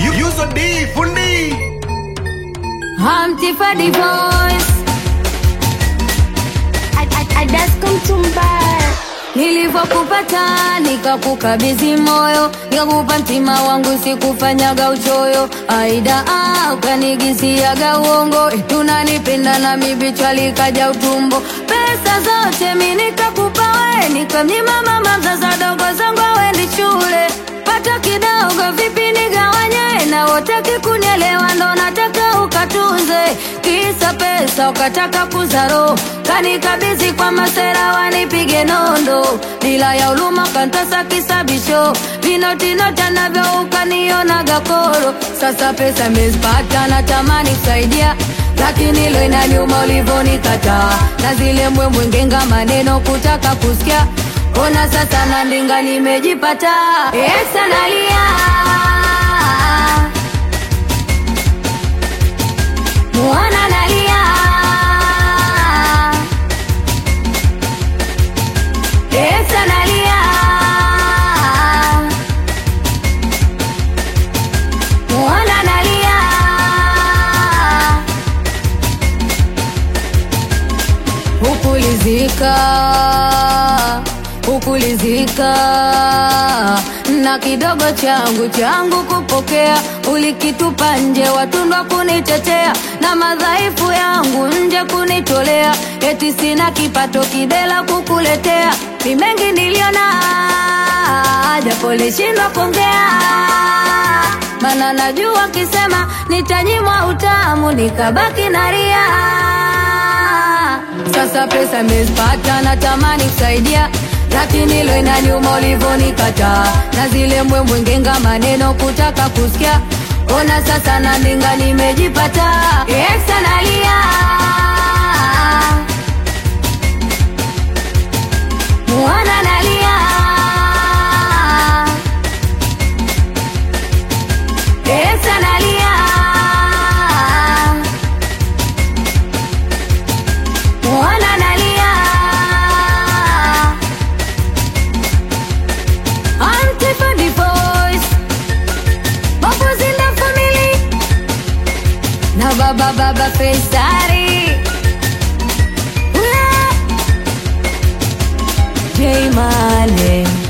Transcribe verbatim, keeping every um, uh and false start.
Yuzo D fundi. Humpty for the voice. I, I, I just come to buy. Nilivokupata nikakukabidhi moyo, nikakupa mtima wangu sikufanyaga uchoyo. Aida ah, ukanigisiaga uongo, tunanipenda na mibichwa likaja utumbo. Pesa zote mimi nikakupa wewe, nikamnyima mama mzazi dogo zangu awendi shule. Pata kidogo vipi nigawanye, na wote kikunielewa ndo nataka ukatunze. Kisa pesa ukataka kuzaro, kanikabidhi kwa masera wanipige nondo. Bila ya uluma kantasa kisabisho, vinoti nota navyo ukaniona gakoro. Sasa pesa mezipata natamani kusaidia, lakini lo inaniuma ulivyonikataa. Na zile mbwembwe ngenga maneno kutaka kusikia, ona sasa nandinga nimejipata. Esa nalia, Mwana nalia, Esa nalia, Mwana nalia. Hukulizika, hukulizika na kidogo changu changu kupokea, ulikitupa nje watundwa kunitetea, na madhaifu yangu nje kunitolea. Eti sina kipato kidela kukuletea, ni mengi niliona japo lishindwa kuongea. Mana najua kisema nitanyimwa utamu, nikabaki naria. Sasa pesa mezipata natamani kusaidia, lakini lo inaniuma ulivyonikataa. Na zile mbwembwe ngenga maneno kutaka kusikia, ona sasa nandinga nimejipata. Esa nalia, Mwana nalia, Esa nalia, Mwana nalia. Humpty for the voice, Bubbles in the family, na baba baba Fesari, J Mane.